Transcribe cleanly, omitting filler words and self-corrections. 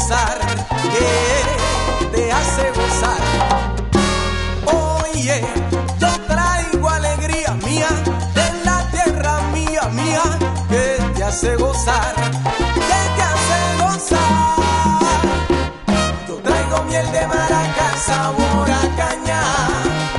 gozar, que te hace gozar. Oye, yo traigo alegría mía de la tierra mía, mía, que te hace gozar, que te hace gozar. Yo traigo miel de Maracay, sabor a caña,